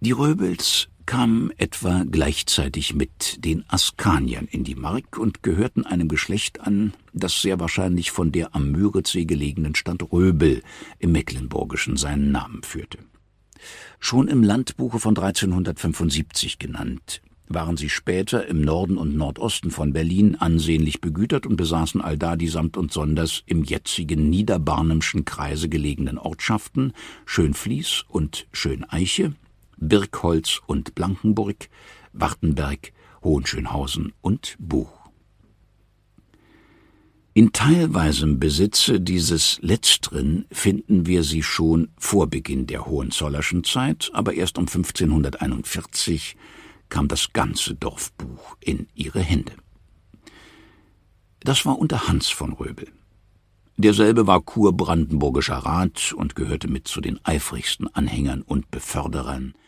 Die Röbels kamen etwa gleichzeitig mit den Askaniern in die Mark und gehörten einem Geschlecht an, das sehr wahrscheinlich von der am Müritzsee gelegenen Stadt Röbel im Mecklenburgischen seinen Namen führte. Schon im Landbuche von 1375 genannt, waren sie später im Norden und Nordosten von Berlin ansehnlich begütert und besaßen allda die samt und sonders im jetzigen niederbarnemschen Kreise gelegenen Ortschaften Schönfließ und Schöneiche, Birkholz und Blankenburg, Wartenberg, Hohenschönhausen und Buch. In teilweisem Besitze dieses Letzteren finden wir sie schon vor Beginn der Hohenzollerschen Zeit, aber erst um 1541 kam das ganze Dorfbuch in ihre Hände. Das war unter Hans von Röbel. Derselbe war kurbrandenburgischer Rat und gehörte mit zu den eifrigsten Anhängern und Beförderern